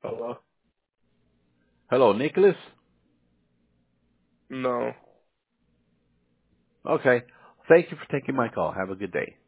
Hello? Hello, Nicholas? No. Okay. Thank you for taking my call. Have a good day.